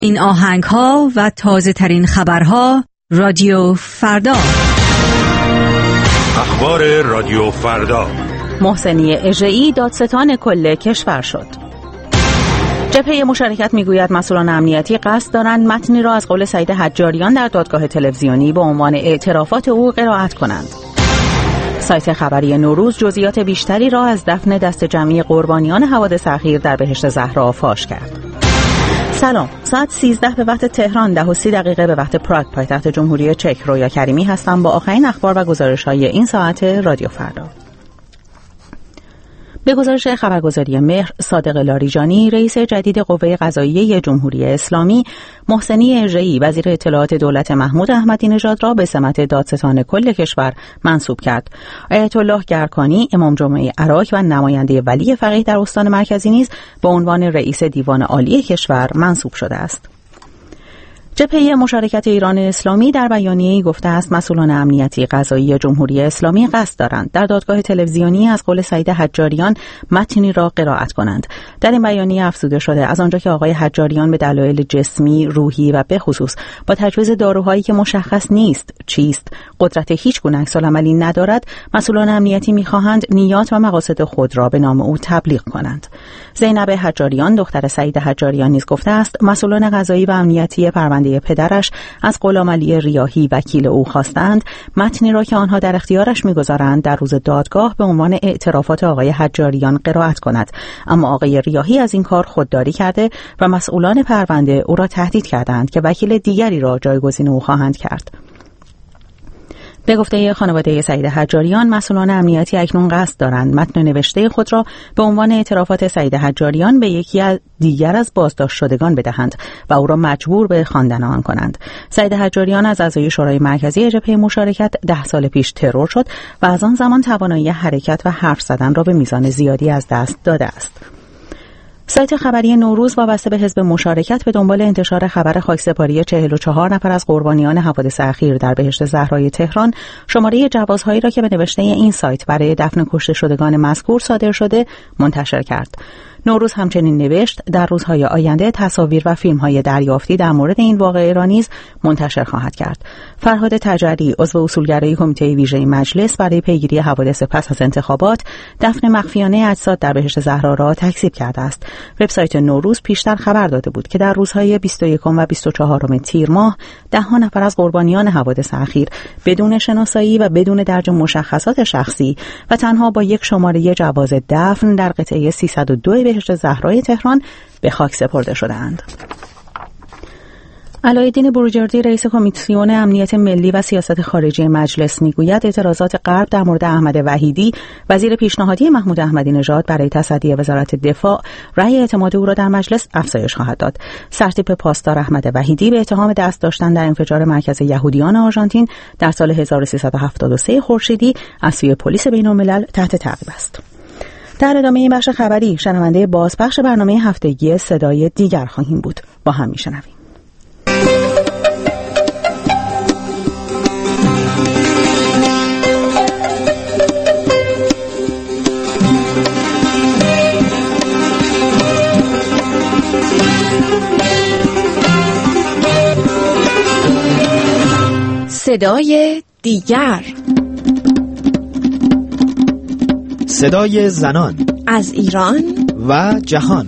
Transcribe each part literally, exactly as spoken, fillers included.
این آهنگ ها و تازه ترین خبرها رادیو فردا. اخبار رادیو فردا. محسنی اژه‌ای دادستان کل کشور شد. جبهه مشارکت میگوید مسئولان امنیتی قصد دارند متنی را از قول سعید حجاریان در دادگاه تلویزیونی به عنوان اعترافات او قرائت کنند. سایت خبری نوروز جزئیات بیشتری را از دفن دست جمعی قربانیان حوادث اخیر در بهشت زهرا فاش کرد. سلام، ساعت سیزده به وقت تهران، ده و سی دقیقه به وقت پراگ پایتخت جمهوری چک. رویا کریمی هستم با آخرین اخبار و گزارش‌های این ساعت رادیو فردا. به گزارش خبرگزاری مهر، صادق لاریجانی رئیس جدید قوه قضاییه جمهوری اسلامی، محسنی اژه‌ای وزیر اطلاعات دولت محمود احمدی نژاد را به سمت دادستان کل کشور منصوب کرد. آیت الله گرکانی امام جمعه عراق و نماینده ولی فقیه در استان مرکزی نیز به عنوان رئیس دیوان عالی کشور منصوب شده است. جبهه مشارکت ایران اسلامی در بیانیه‌ای گفته است مسئولان امنیتی قضایی جمهوری اسلامی قصد دارند در دادگاه تلویزیونی از قول سعید حجاریان متنی را قرائت کنند. در این بیانیه افزوده شده از آنجا که آقای حجاریان به دلایل جسمی، روحی و به خصوص با تجویز داروهایی که مشخص نیست چیست، قدرت هیچ گونه عکس‌العملی ندارد، مسئولان امنیتی می‌خواهند نیات و مقاصد خود را به نام او تبلیغ کنند. زینب حجاریان دختر سعید حجاریان نیز گفته است مسئولان قضایی و امنیتی پرونده پدرش از غلامعلی ریاحی وکیل او خواستند متنی را که آنها در اختیارش می‌گذارند در روز دادگاه به عنوان اعترافات آقای حجاریان قرائت کند، اما آقای ریاحی از این کار خودداری کرده و مسئولان پرونده او را تهدید کردند که وکیل دیگری را جایگزین او خواهند کرد. به گفته خانواده سعید حجاریان، مسئولان امنیتی اکنون قصد دارند متن نوشته خود را به عنوان اعترافات سعید حجاریان به یکی از دیگر از بازداشت شدگان بدهند و او را مجبور به خواندن آن کنند. سعید حجاریان از اعضای شورای مرکزی جبهه مشارکت ده سال پیش ترور شد و از آن زمان توانایی حرکت و حرف زدن را به میزان زیادی از دست داده است. سایت خبری نوروز وابسته به حزب مشارکت به دنبال انتشار خبر خاکسپاری چهل و چهار نفر از قربانیان حوادث اخیر در بهشت زهرای تهران شماره جوازهایی را که به نوشته این سایت برای دفن کشته شدگان مذکور صادر شده منتشر کرد. نوروز همچنین نوشت در روزهای آینده تصاویر و فیلم‌های دریافتی در مورد این واقعه را نیز منتشر خواهد کرد. فرهاد تجری عضو اصولگرای کمیته ویژه مجلس برای پیگیری حوادث پس از انتخابات دفن مخفیانه اجساد در بهشت زهرا را تکذیب کرده است. وبسایت نوروز پیشتر خبر داده بود که در روزهای بیست و یکم و بیست و چهارم تیر ماه ده نفر از قربانیان حوادث اخیر بدون شناسایی و بدون درج مشخصات شخصی و تنها با یک شماره جواز دفن در قطعه سیصد و دو بهشت زهرای تهران به خاک سپرده شدند. علایالدین بروجردی رئیس کمیسیون امنیت ملی و سیاست خارجی مجلس میگوید اعتراضات غرب در مورد احمد وحیدی وزیر پیشنهادی محمود احمدی نژاد برای تصدی وزارت دفاع رأی اعتماد او را در مجلس افزایش خواهد داد. سرتیپ پاسدار احمد وحیدی به اتهام دست داشتن در انفجار مرکز یهودیان آرژانتین در سال هزار و سیصد و هفتاد و سه خورشیدی از سوی پلیس بین‌الملل تحت تعقیب است. در ادامه این بخش خبری شنونده بازپخش برنامه هفتگی صدای دیگر خواهیم بود. با هم میشنویم. صدای دیگر، صدای زنان از ایران و جهان.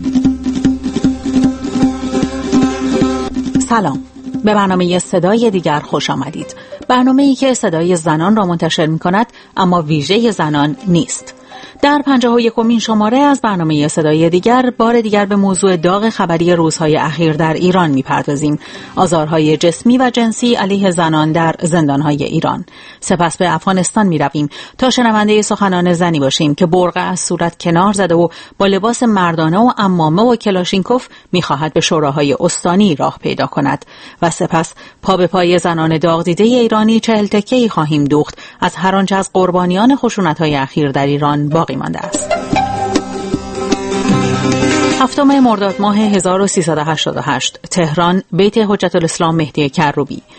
سلام، به برنامه صدای دیگر خوش آمدید. برنامه‌ای که صدای زنان را منتشر می‌کند اما ویژه زنان نیست. در پنجاه و یکمین شماره از برنامه صدای دیگر بار دیگر به موضوع داغ خبری روزهای اخیر در ایران می‌پردازیم: آزارهای جسمی و جنسی علیه زنان در زندان‌های ایران. سپس به افغانستان می‌رویم تا شنونده سخنان زنی باشیم که برقع از صورت کنار زده و با لباس مردانه و عمامه و کلاشینکوف می‌خواهد به شوراهای استانی راه پیدا کند و سپس پا به پای زنان داغ دیده ایرانی چهل تکه‌ای خواهیم دوخت از هر آنچه از قربانیان خشونت‌های اخیر در ایران باقی مانده است. هفتم مرداد ماه هزار و سیصد و هشتاد و هشت، تهران، بیت حجت الاسلام مهدی کروبی.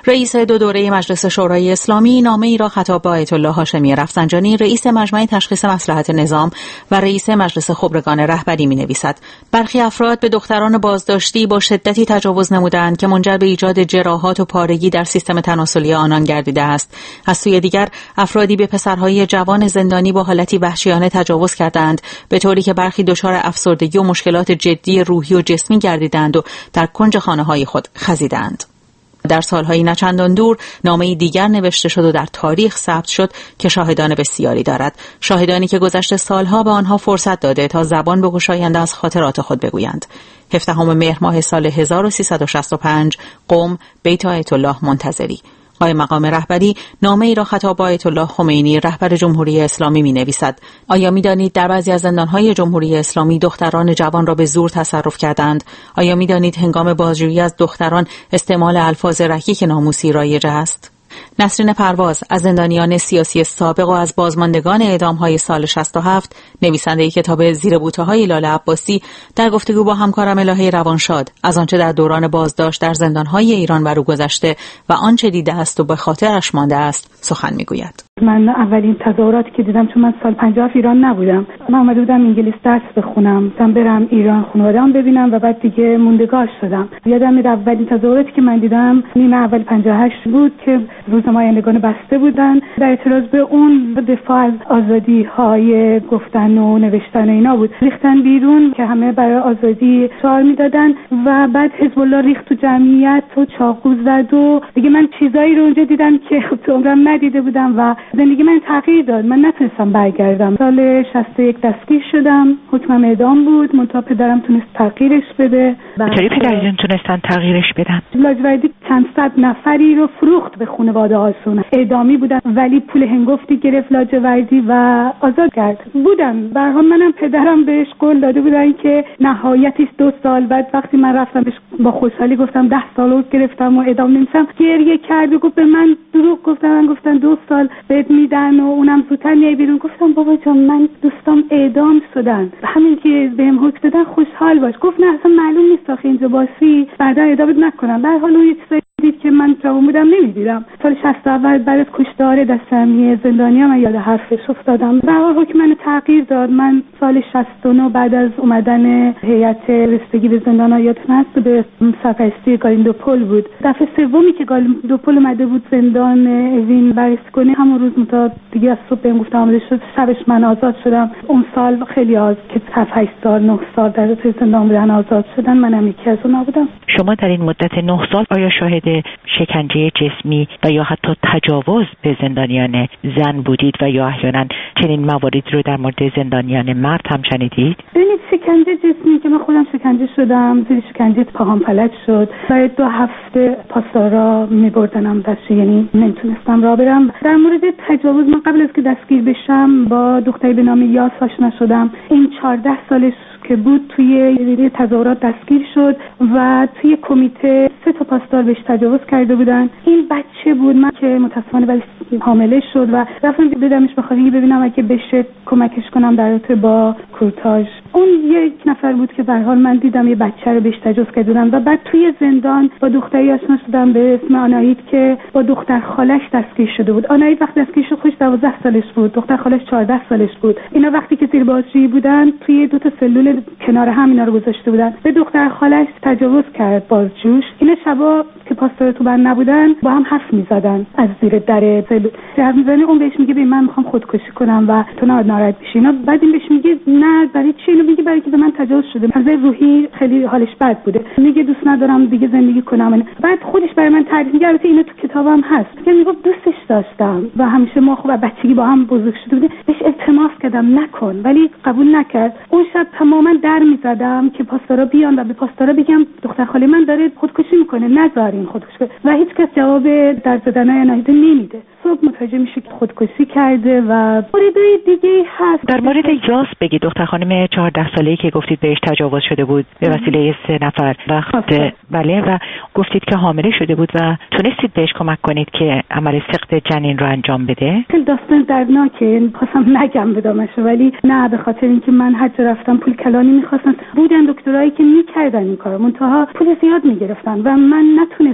رئیس دو دوره مجلس شورای اسلامی نامه ای را خطاب به آیت الله هاشمی رفسنجانی، رئیس مجمع تشخیص مصلحت نظام و رئیس مجلس خبرگان رهبری می‌نویسد. برخی افراد به دختران بازداشتی با شدتی تجاوز نمودند که منجر به ایجاد جراحات و پارگی در سیستم تناسلی آنان گردیده است. از سوی دیگر افرادی به پسرهای جوان زندانی با حالتی وحشیانه تجاوز کردند، به طوری که برخی دچار افسردگی و مشکلات جدی روحی و جسمی گردیدند و در کنج خانه‌های خود خزیدند. در سالهای نچندان دور نامه‌ای دیگر نوشته شد و در تاریخ ثبت شد که شاهدان بسیاری دارد، شاهدانی که گذشته سالها به آنها فرصت داده تا زبان بگشایند از خاطرات خود بگویند. هفدهم مهر ماه سال هزار و سیصد و شصت و پنج، قم، بیت آیت الله منتظری. قائم مقام رهبری نامه ای را خطاب به آیت الله خمینی رهبر جمهوری اسلامی می نویسد. آیا می دانید در بعضی از زندانهای جمهوری اسلامی دختران جوان را به زور تصرف کردند؟ آیا می دانید هنگام بازجویی از دختران استعمال الفاظ رکیک ناموسی رایج است؟ نسرین پرواز از زندانیان سیاسی سابق و از بازماندگان اعدام‌های سال شصت و هفت، نویسنده کتاب زیر بوته‌های لاله عباسی، در گفتگو با همکارم الهه روانشاد از آنچه در دوران بازداشت در زندان‌های ایران بر او گذشته و آنچه دیده است و به خاطرش مانده است سخن می‌گوید. من اولین تظاهراتی که دیدم، چون من سال پنجاه و هفت ایران نبودم، من اومده بودم انگلیس درس بخونم، مثلا برم ایران خانواده‌ام ببینم و بعد دیگه موندگار شدم. یادم میاد اولین تظاهراتی که من دیدم نیمه اول پنجاه و هشت بود که روزنامه‌نگاران بسته بودن در اعتراض به اون دفاع از آزادی‌های گفتن و نوشتن و اینا بود. ریختن بیرون که همه برای آزادی شعار میدادن و بعد حزب الله ریخت تو جمعیت و چاقو زد و دیگه من چیزایی رو اونجا دیدم که تو عمرم ندیده بودم و زندگی من تغییر داد. من نتونستم برگردم. سال شصت و یک دستگیر شدم، حکمم اعدام بود، منتها پدرم تونست تغییرش بده. چطوری پدرتون تونستن تغییرش بدن؟ لاجوردی چند صد نفری رو فروخت به خانواده هاشون. اعدامی بودن ولی پول هنگفتی گرفت لاجوردی و آزاد کرد. بودن به هر حال منم پدرم بهش قول داده بودن که نهایتش دو سال. بعد وقتی من رفتم بهش با خوشحالی گفتم ده سال اوت گرفتم و اعدام نمیشم، گریه کرد و گفت به من دروغ گفتن. من گفتن دو سال بهت میدن و اونم زودتر میای بیرون. گفتم بابا جان من دوستام اعدام شدن، همین که بهم حکم دادن خوشحال باش. گفت نه اصلا معلوم نیست آخه اینجا باشی بعدا اعدامت نکنم. به هر حال اون یه چیزایی دید که من جوان بودم نمیدیدم. سال شصت اول بعد از کشتار دست جمعی زندانی من یاد حرفش افتادم. به هر حال حکم من تغییر داد. من سال شصت و نه بعد از اومدن هیئت رسیدگی به زندان یادتون هست به سرپرستی گالیندوپول بود، دفعه سومی که گالیندوپول اومده بود زندان اوین بررسی کنه، همون روز متا دیگه از صبح بهم گفتم آماده شد، شبش من آزاد شدم. اون سال خیلی از که هفت هشت سال نه سال در توی زندان بودن آزاد شدن، منم یکی از اونها بودم. شما در این مدت نه سال آیا شاهد شکنجه جسمی و یا حتی تجاوز به زندانیان زن بودید و یا احیانا چنین مواردی رو در مورد زندانیان مرد هم شنیدید؟ ببینید شکنجه جسمی که من خودم شکنجه شدم، زیر شکنجه پاهام فلج شد. برای دو هفته پاسدارا می‌بردنم دست، یعنی نمیتونستم راه برم. در مورد تجاوز من قبل از که دستگیر بشم با دختری به نام یاس آشنا شدم. این چهارده سالش که بود توی یه تظاهرات دستگیر شد و توی کمیته سه تا پاسدار بهش تجاوز کرده بودن. این بچه بود من که متاسفانه ولی حامله شد و رفتم بدمش به خواهی ببینم اگه بشه کمکش کنم در رابطه با کورتاژ. اون یک نفر بود که به هر حال من دیدم یه بچه رو بهش تجاوز کردن و بعد توی زندان با دختری آشنا شدم به اسم آنایت که با دختر خالش دستگیر شده بود. آنایت وقتی دستگیر شد خودش دوازده سالش بود، دختر خالش چهارده سالش بود. اینا وقتی که زیر بازجویی بودن توی دو تا سلول کنار هم اینا رو گذاشته بودن. به دختر خالش تجاوز کرد بازجوش. اینا شبا که پاسدار تو بند نبودن با هم حرف می‌زدن از زیر در سلول. حرف می‌زنه، اون بهش میگه من می‌خوام خودکشی کنم و تو ناراحت بشی. اینا بعد این بهش میگه نه برای چی؟ اینو میگه برای که به من تجاوز شده. از روحی خیلی حالش بد بوده. میگه دوست ندارم دیگه زندگی کنم. بعد خودش برای من تعریف می‌کنه، البته اینا تو کتابم هست. که میگه دوستش داشتم و همیشه ما خب بچگی با هم بزرگ شده بودیم. بهش التماس کردم نکن ولی قبول نکرد. اون شب تماما در می‌زدم که پاسدارا بیان و به پاسدارا بگم دختر خاله من داره خودکشی میکنه، نذارین خودکشی کنه. و هیچ کس جواب در زدنای ناهیده نمیده. صبح متوجه میشه که خودکشی کرده و موردای دیگه هست. در مورد یاس بگید، دختر خانم چهارده ساله‌ای که گفتید بهش تجاوز شده بود به وسیله سه نفر وقت بله و گفتید که حامله شده بود و تونستید بهش کمک کنید که عمل سقط جنین رو انجام بده؟ خیلی داستان دردناکه، خواستم نگم بدامش ولی نه، به خاطر اینکه من هر جا رفتم پول کلانی می‌خواستن. بودن دکترایی که می‌کردن این کارو، منتها پول زیاد می‌گرفتن و من نتونستم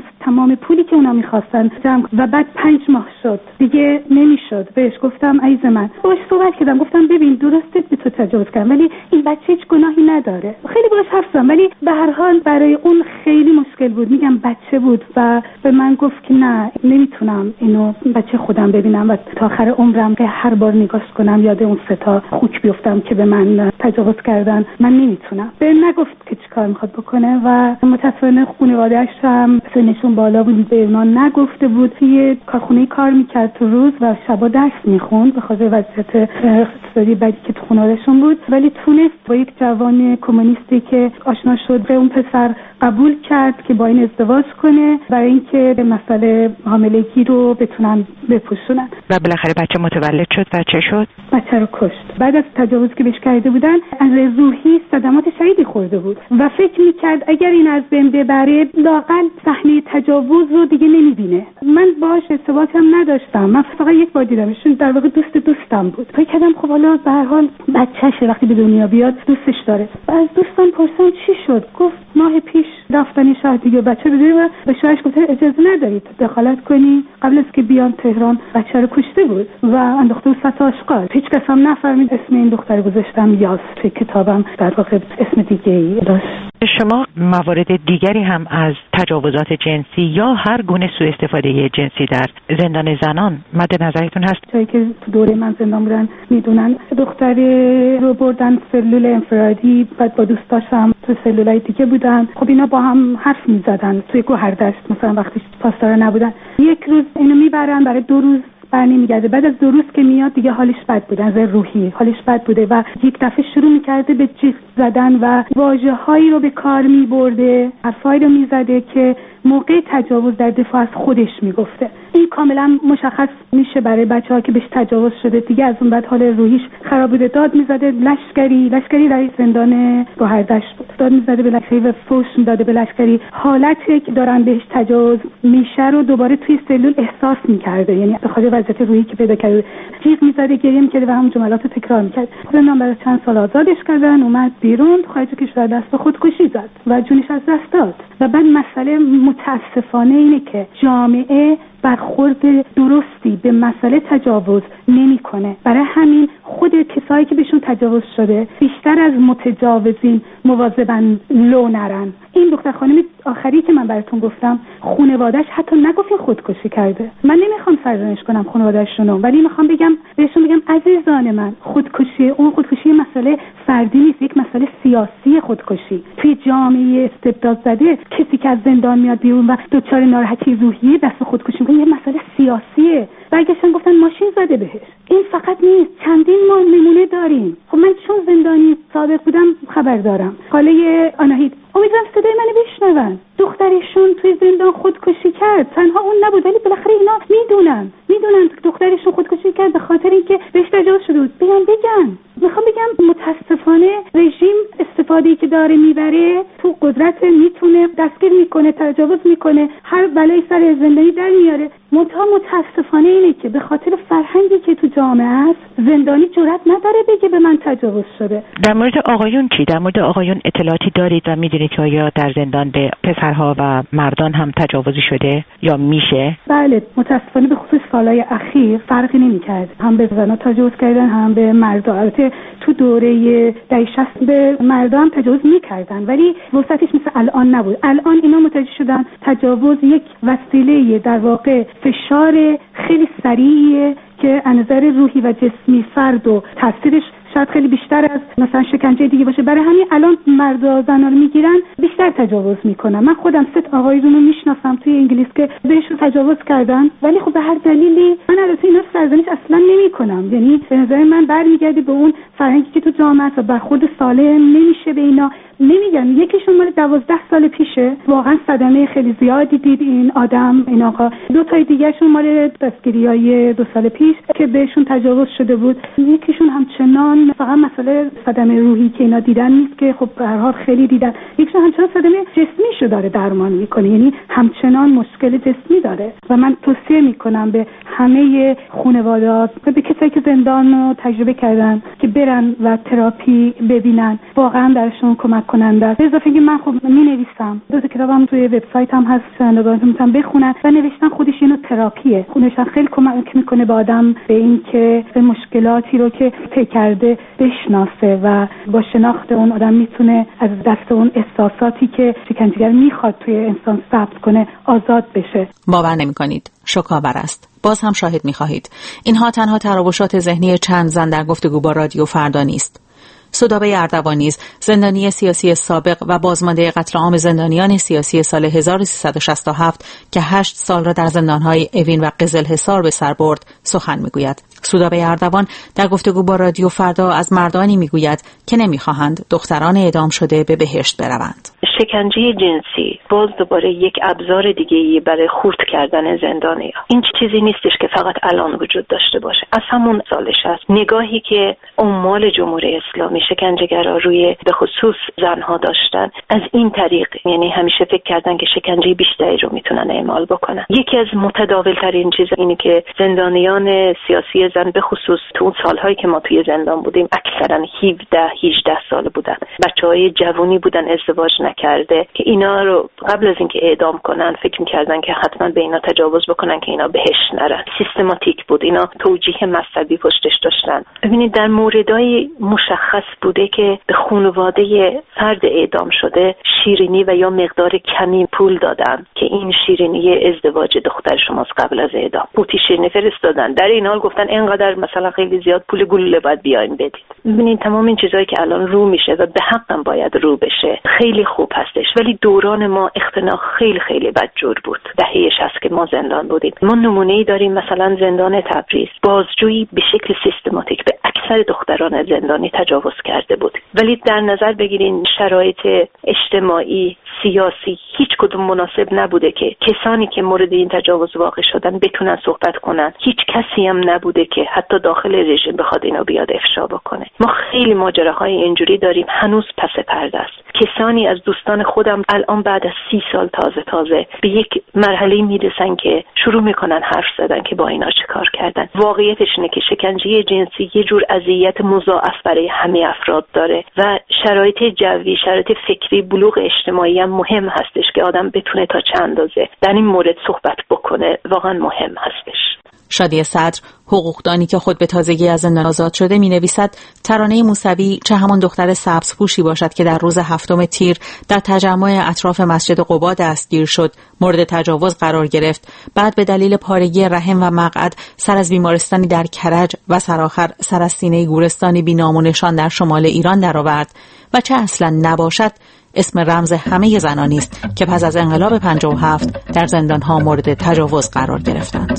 تمام پولی که اونا میخواستن جمع و بعد پنج ماه شد دیگه نمیشد. بهش گفتم عزیز من، باش صحبت کردم، گفتم ببین درسته به تو تجاوز کردم ولی این بچه هیچ گناهی نداره. خیلی باش حرف زدم ولی به هر حال برای اون خیلی مشکل بود. میگم بچه بود و به من گفت که نه نمیتونم اینو بچه خودم ببینم و تا آخر عمرم که هر بار نگاش کنم یاد اون سه تا خوک بیفتم که به من تجاوز کردن. من نمیتونم. به نگفت که چیکار میخواد بکنه و متأسفانه خانواده‌اش هم سنشون بالا بود، به ما نگفته بود. توی کارخونه کار میکرد تو روز و شبا درس میخوند به خاطر وضعیت اقتصادی بدی که تو خانواده‌شون بود، ولی تونست با یک جوان کمونیستی که آشنا شد به اون پسر قبول کرد که با این ازدواج کنه برای اینکه مسئله حاملگی رو بتونن بپوشونن. و بالاخره بچه متولد شد و چه شد؟ بچه رو کشت. بعد از تجاوزی که بهش کرده بودن از روحی صدمات شدیدی خورده بود و فکر میکرد اگر این از بین ببره لااقل صحنه تجاوز رو دیگه نمیبینه. من باهاش ارتباط هم نداشتم، من فقط یک بار دیدمشون، در واقع دوست دوستم بود. فکر کردم خب حالا به هر حال بچه‌شه وقتی به دنیا بیاد دوستش داره. و از دوستان پرسیدم چی شد؟ گفت ماه پیش رفتن شهر دیگه بچه رو دیدم و به شوهرش گفت اجازه ندارید دخالت کنی. قبل از که بیان تهران بچه رو کشته بود و انداخته بود سطح آشغال. هیچ کس هم نفهمید. اسم این دختر گذاشتم یاس. توی کتابم در واقع اسم دیگه ای داشت. شما موارد دیگری هم از تجاوزات جنسی یا هر گونه سوء استفاده جنسی در زندان زنان مد نظرتون هست؟ جایی که تو دوره من زندان بودن میدونن دختر رو بردن سلول انفرادی، بعد با دوستاش هم تو سلولای دیگه بودن. خب اینا با هم حرف میزدن توی گوهردشت مثلا وقتی پاسدارا نبودن. یک روز اینو میبرن برای دو روز برنی میگرده. بعد از دو روز که میاد دیگه حالش بد بوده، از روحی حالش بد بوده و یک دفعه شروع میکرده به جیغ زدن و واژه‌هایی رو به کار میبرده، حرفایی رو میزده که موقع تجاوز در دفاع از خودش میگفته. این کاملا مشخص میشه برای بچه‌ها که بهش تجاوز شده. دیگه از اون بعد حال روحیش خراب بوده. داد میزده لشکری لشکری رئیس زندان گوهردشت بود. داد میزده به لشکری و فوش میداده به لشکری. حالتی که دارن بهش تجاوز میشه رو دوباره توی سلول احساس میکرده، یعنی به خاطر وضعیت روحی که پیدا کرده جیغ میزده، گریه میکرده و همون جملات رو تکرار میکرد. خودم بعد از چند سال آزادش کردن، اومد بیرون، خارج کشور دست به خودکشی زد و جونش از دست داد. و بعد مسئله متاسفانه اینه که جامعه برخورد درستی به مسئله تجاوز نمیکنه. برای همین خود کسایی که بهشون تجاوز شده بیشتر از متجاوزین مواظبن لو نرن. این دختر خانم آخری که من براتون گفتم خانواده‌اش حتی نگفت خودکشی کرده. من نمیخوام سرزنش کنم خانواده‌شونو، ولی میخوام بگم بهشون بگم عزیزان من، خودکشی اون خودکشی مسئله فردی نیست، یک مسئله سیاسی. خودکشی توی جامعه استبداد زده کسی که از زندان میاد بیرون و دچار ناراحتی روحیه دست به خودکشی میکنه یه مسئله سیاسیه. برگشتن گفتن ماشین زده بهش. این فقط نیست، چندین ما نمونه داریم. خب من چون زندانی سابق بودم خبر دارم. خاله آناهید، امیدوارم صدای منو بشنون، دخترشون توی زندان خودکشی کرد. تنها اون نبود ولی بالاخره اینا میدونن میدونن دخترشون خودکشی کرد به خاطر اینکه بهش تجاوز شده بود. بگم بگم میخوام بگم متاسفانه رژیم استفاده‌ای که داره میبره تو قدرت میتونه دستگیر میکنه، تجاوز میکنه، هر بلایی سر زندانی در میاره. منتها متاسفانه اینه که به خاطر فرهنگی که تو جامعه است زندانی جرئت نداره بگه به من تجاوز شده. در مورد آقایون چی؟ در مورد آقایون اطلاعاتی دارید و میدونید که آیا در زندان به پسرها و مردان هم تجاوزی شده یا میشه؟ بله، متاسفانه به خصوص سالهای اخیر فرقی نمی‌کرد. هم به زنان تجاوز کردن هم به مردان. البته تو دوره دهه شصت به مردان هم تجاوز می‌کردن ولی وسعتش مثل الان نبود. الان اینا متوجه شدن تجاوز یک وسیله در واقع فشار خیلی سریعیه که از نظر روحی و جسمی فرد و تاثیرش شاید خیلی بیشتر از مثلا شکنجه دیگه باشه. برای همین الان مرد و زنا رو میگیرن بیشتر تجاوز میکنن. من خودم ست آقایون رو میشناسم توی انگلیس که بهشون تجاوز کردن ولی خب به هر دلیلی من البته اینا سرزنش اصلا نمیکنم. یعنی به نظر من برمیگرده به اون فرهنگی که تو جامعه است و برخورد سالم نمیشه به اینا. نمیگم یکیشون مال دوازده سال پیشه، واقعا صدمه خیلی زیادی دید این آدم این آقا. دو تای دیگه‌شون مال دستگیریای دو سال پیش که بهشون تجاوز شده بود. یکیشون همچنان این فقط مسئله صدمه روحی که اینا دیدن نیست که خب به هر حال خیلی دیدن، یکشون همچنان صدمه جسمیشو داره درمان میکنه، یعنی همچنان مشکل جسمی داره. و من توصیه میکنم به همه خانواده‌ها و به کسایی که زندان رو تجربه کردن که برن و تراپی ببینن، واقعا درشون کمک کننده است. به اضافه اینکه من خب مینویسم، دو تا کتابم توی وبسایتم هست، شنوندگان میتونن بخونن و نوشتن خودش اینو تراپیه. خودشون خیلی کمک میکنه به آدم به این که به مشکلاتی رو که طی کرده بشناسه و با شناخت اون آدم میتونه از دست اون احساساتی که شکنجهگر میخواد توی انسان ثبت کنه آزاد بشه. باور نمی‌کنید، شوک‌آور است. باز هم شاهد می‌خواهید. اینها تنها تراوشات ذهنی چند زن در گفتگو با رادیو فردا نیست. سودابه اردوان نیز زندانی سیاسی سابق و بازمانده قتل عام زندانیان سیاسی سال هزار و سیصد و شصت و هفت که هشت سال را در زندان‌های اوین و قزلحصار به سر برد سخن می‌گوید. سودابه اردوان در گفتگو با رادیو فردا از مردانی می‌گوید که نمی‌خواهند دختران اعدام شده به بهشت بروند. شکنجه جنسی باز دوباره یک ابزار دیگه‌ای برای خرد کردن زندانیان. این چیزی نیستش که فقط الان وجود داشته باشه. از همون سالش هست. نگاهی که عمال جمهوری اسلامی شکنجه‌گرا روی به خصوص زنها داشتن از این طریق، یعنی همیشه فکر کردن که شکنجه بیشتری رو میتونن اعمال بکنن. یکی از متداول‌ترین چیزا اینه که زندانیان سیاسی زن به خصوص تو اون سال‌هایی که ما توی زندان بودیم اکثرا هفده هجده سال بودن. بچه‌های جوانی بودن، ازدواج نکرده که اینا رو قبل از اینکه اعدام کنن فکر می‌کردن که حتما به اینا تجاوز بکنن که اینا بهشت نرن. سیستماتیک بود. اینا توجیه مذهبی پشتش داشتن. ببینید در موردهای مشخص بوده که به خانواده فرد اعدام شده شیرینی و یا مقدار کمی پول دادن که این شیرینی ازدواج دختر شماست قبل از اعدام. بوتی شیرینی فرستادن. در این حال گفتن اینقدر مثلا خیلی زیاد پول گلوله باید بیاین بدید. ببینید تمام این چیزایی که الان رو میشه و به حقم باید رو بشه خیلی خوب هستش، ولی دوران ما اختناق خیلی خیلی بدجور بود. دهه شصت که ما زندان بودیم، ما نمونه‌ای داریم مثلا زندان تبریز بازجویی به شکل سیستماتیک به اکثر دختران زندانی تجاوز کرده بود، ولی در نظر بگیرین شرایط اجتماعی سیاسی هیچ کدوم مناسب نبوده که کسانی که مورد این تجاوز واقع شدن بتونن صحبت کنن. هیچ کسی هم نبوده که حتی داخل رژیم بخواد اینو بیاد افشا بکنه. ما خیلی ماجراهای اینجوری داریم هنوز پس پرده است. کسانی از دوستان خودم الان بعد از سی سال تازه تازه به یک مرحله میرسن که شروع میکنن حرف زدن که با اینا چه کار کردن. واقعیتش اینه که شکنجه جنسی یه جور اذیت مضاعف برای همه افراد داره و شرایط جوی، شرایط فکری، بلوغ اجتماعی هم مهم هستش که آدم بتونه تا چند اندازه در این مورد صحبت بکنه. واقعا مهم هستش. شادی صدر، حقوقدانی که خود به تازگی از زندان آزاد شده، می‌نویسد ترانه موسوی چه همان دختر سبزپوشی باشد که در روز هفتم تیر در تجمع اطراف مسجد قبا دستگیر شد، مورد تجاوز قرار گرفت، بعد به دلیل پارگی رحم و مقعد سر از بیمارستانی در کرج و سرآخر سر از سینه گورستانی بی‌نام و نشان در شمال ایران درآورد و چه اصلا نباشد اسم رمز همه زنانی است که پس از انقلاب پنجاه و هفت در زندان‌ها مورد تجاوز قرار گرفتند.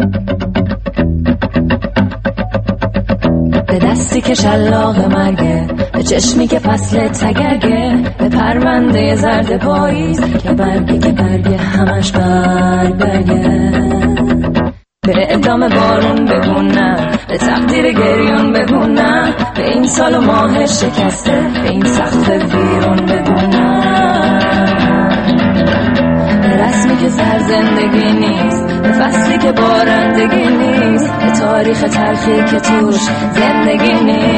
به دستی که شلاق مرگه، به چشمی که فصل تگرگه، به پرونده زرد پاییز که برگه که برگه همش برگ برگه، به ادامه بارون بگونم، به تقدیر گریون بگونم، به این سال و ماه شکسته، به این سخت ویرون بگونم، به رسمی که سر زندگی نیست، به فصلی که بارندگی نیست، به تاریخ تلخی که توش زندگی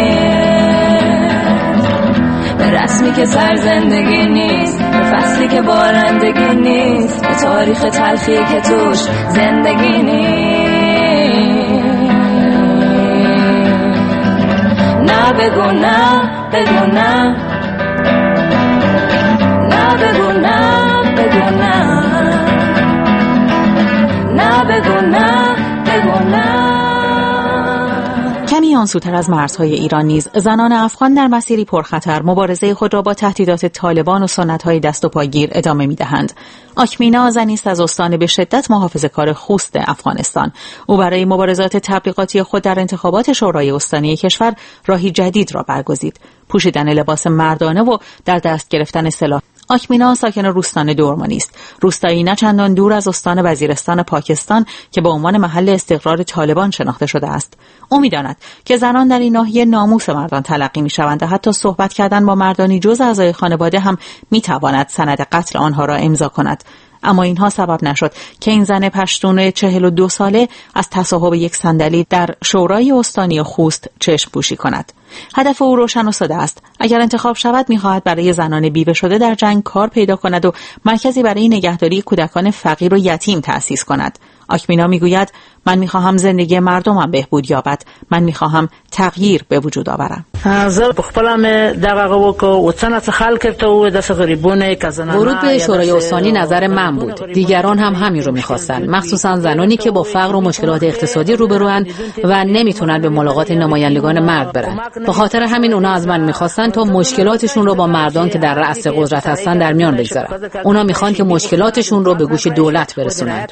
نیست، به رسمی که سر زندگی نیست، به فصلی که بارندگی نیست، به تاریخ تلخی که توش زندگی نیست. نه بگو نه بگو نه، نه بگو نه بگو نه، نه بگو نه بگو نه. کمی آنسوتر از مرزهای ایران نیز زنان افغان در مسیری پرخطر مبارزه خود را با تهدیدات طالبان و سنت‌های دست و پاگیر ادامه می‌دهند. آکمینا زنی است از استان به شدت محافظه‌کار خوست افغانستان. او برای مبارزات تبلیغاتی خود در انتخابات شورای استانی کشور راهی جدید را برگزید: پوشیدن لباس مردانه و در دست گرفتن سلاح. آکمینا ساکن روستان دورمانی است. روستایی نه چندان دور از استان وزیرستان پاکستان که به عنوان محل استقرار طالبان شناخته شده است. او می‌داند که زنان در این ناحیه ناموس مردان تلقی می‌شوند و حتی صحبت کردن با مردانی جز اعضای خانواده هم می‌تواند سند قتل آنها را امضا کند. اما اینها سبب نشد که این زن پشتون چهل و دو ساله از تصاحب یک صندلی در شورای استانی خوست چشم پوشی کند. هدف او روشن و ساده است. اگر انتخاب شود می‌خواهد برای زنان بیوه شده در جنگ کار پیدا کند و مرکزی برای نگهداری کودکان فقیر و یتیم تأسیس کند. آکمینا میگوید من میخواهم زندگی مردمم بهبود یابد. من میخواهم تغییر به وجود آورم. ورود به شورای استانی نظر من بود. دیگران هم همین رو میخواستن، مخصوصا زنانی که با فقر و مشکلات اقتصادی روبروان و نمیتونن به ملاقات نمایندگان مرد برن. به خاطر همین اونا از من میخواستن تا مشکلاتشون رو با مردان که در رأس قدرت هستن در میان بگذارم. اونا میخوان که مشکلاتشون رو به گوش دولت برسونن.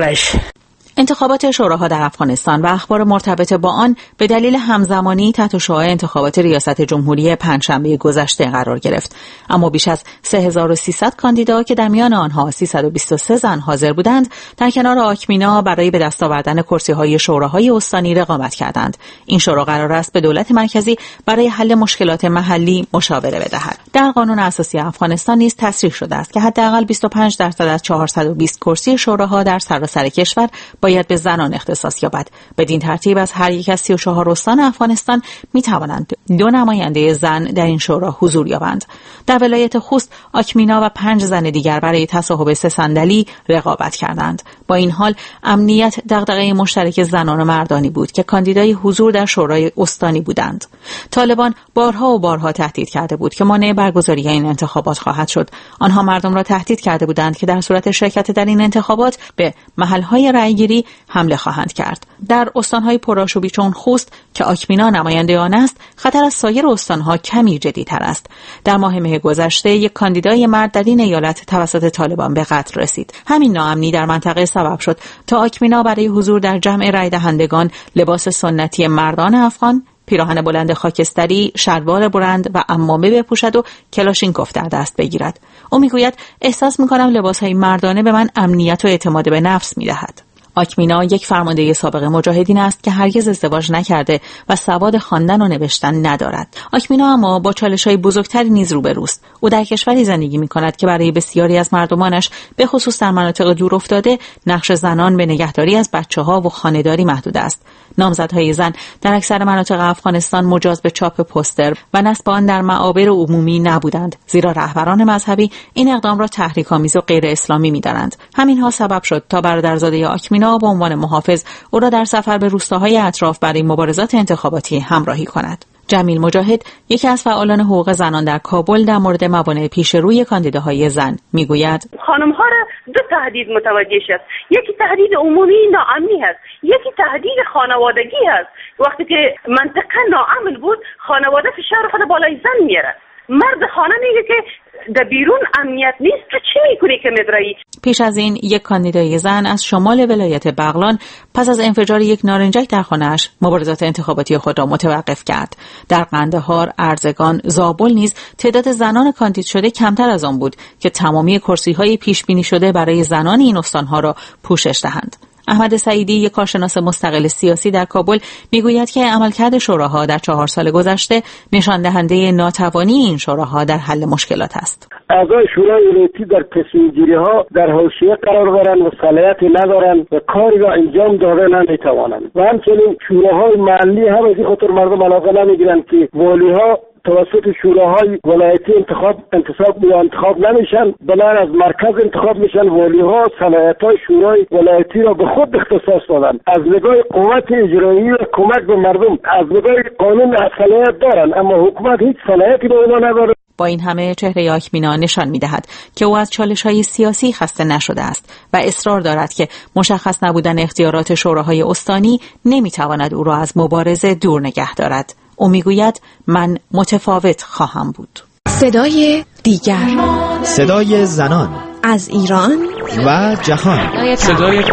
انتخابات شوراها در افغانستان و اخبار مرتبط با آن به دلیل همزمانی تحت شعاع انتخابات ریاست جمهوری پنجشنبه گذشته قرار گرفت. اما بیش از سه هزار و سیصد کاندیدا که در میان آنها سیصد و بیست و سه زن حاضر بودند، در کنار آکمینا برای به دست آوردن کرسی‌های شوراهای استانی رقابت کردند. این شورا قرار است به دولت مرکزی برای حل مشکلات محلی مشاوره بدهد. در قانون اساسی افغانستان نیز تصریح شده است که حداقل بیست و پنج درصد از چهارصد و بیست کرسی شوراها در سراسر کشور باید به زنان اختصاص یابد. بدین ترتیب از هر یک از سی و چهار استان افغانستان می توانند دو نماینده زن در این شورا حضور یابند. در ولایت خوست آکمینا و پنج زن دیگر برای تصاحب سه صندلی رقابت کردند. با این حال امنیت دغدغه مشترک زنان و مردانی بود که کاندیدای حضور در شورای استانی بودند. طالبان بارها و بارها تهدید کرده بود که مانع برگزاری این انتخابات خواهد شد. آنها مردم را تهدید کرده بودند که در صورت شرکت در این انتخابات به محل‌های رأیگیری حمله خواهند کرد. در استان‌های پرآشوبی چون خوست که آکمینا نماینده آن است، خطر از سایر استان‌ها کمی جدی‌تر است. در ماه مه گذشته یک کاندیدای مرد در این ایالت توسط طالبان به قتل رسید. همین ناامنی در منطقه سبب شد تا آکمینا برای حضور در جمع رای دهندگان لباس سنتی مردان افغان، پیراهن بلند خاکستری، شلوار بلند و عمامه بپوشد و کلاشینکوف در دست بگیرد. او میگوید احساس می‌کنم لباس‌های مردانه به من امنیت و اعتماد به نفس می‌دهد. آکمینا یک فرمانده سابق مجاهدین است که هرگز ازدواج نکرده و سواد خواندن و نوشتن ندارد. آکمینا اما با چالش‌های بزرگتری نیز روبروست. او در کشوری زندگی می‌کند که برای بسیاری از مردمانش به خصوص در مناطق دور افتاده نقش زنان به نگهداری از بچه‌ها و خانه‌داری محدود است. نامزدهای زن در اکثر مناطق افغانستان مجاز به چاپ پوستر و نصب آن در معابر عمومی نبودند، زیرا رهبران مذهبی این اقدام را تحریک‌آمیز و غیر اسلامی می‌دانند. همین‌ها سبب شد تا برادرزاده آکمینا به عنوان محافظ او را در سفر به روستاهای اطراف برای مبارزات انتخاباتی همراهی کند. جمیل مجاهد، یکی از فعالان حقوق زنان در کابل، در مورد موانع پیش روی کاندیداهای زن میگوید: خانم‌ها را دو تهدید متوجه شد. یکی تهدید عمومی ناامنی هست، یکی تهدید خانوادگی هست. وقتی که منطقه ناامن بود، خانواده فشار خود بالای زن میاره. مرد خانه میگه که در بیرون امنیت نیست، تو چی میکنی که مدرایی؟ پیش از این یک کاندیدای زن از شمال ولایت بغلان پس از انفجار یک نارنجک در خانه‌اش مبارزات انتخاباتی خود را متوقف کرد. در قندهار، ارزگان، زابل نیز تعداد زنان کاندید شده کمتر از آن بود که تمامی کرسی‌های پیش بینی شده برای زنان این استان‌ها را پوشش دهند. احمد سعیدی، یک کارشناس مستقل سیاسی در کابل، میگوید که عملکرد شوراها در چهار سال گذشته نشان دهنده ناتوانی این شوراها در حل مشکلات است. اعضای شورای ولایتی در تصمیم‌گیری ها در حاشیه قرار دارند و صلاحیتی ندارند و کاری را انجام دادن نمی‌توانند. و همچنین شوراهای محلی هم از این خاطر مردم علاقه نمی‌گیرند که والی‌ها توسط شوراهای ولایتی انتخاب انتصاب و انتخاب نمیشن، بلکه از مرکز انتخاب میشن. والی‌ها صلاحیت‌های شورای ولایتی را به خود اختصاص دادن. از نگاه قوت اجرایی و کمک به مردم از نگاه قانون صلاحیت دارن، اما حکومت هیچ صلاحیتی به اونها نداره. با این همه چهره آکمینا نشان می‌دهد که او از چالش‌های سیاسی خسته نشده است و اصرار دارد که مشخص نبودن اختیارات شوراهای استانی نمی‌تواند او را از مبارزه دور نگه دارد. او میگوید من متفاوت خواهم بود. صدای دیگر، صدای زنان از ایران و جهان. صدای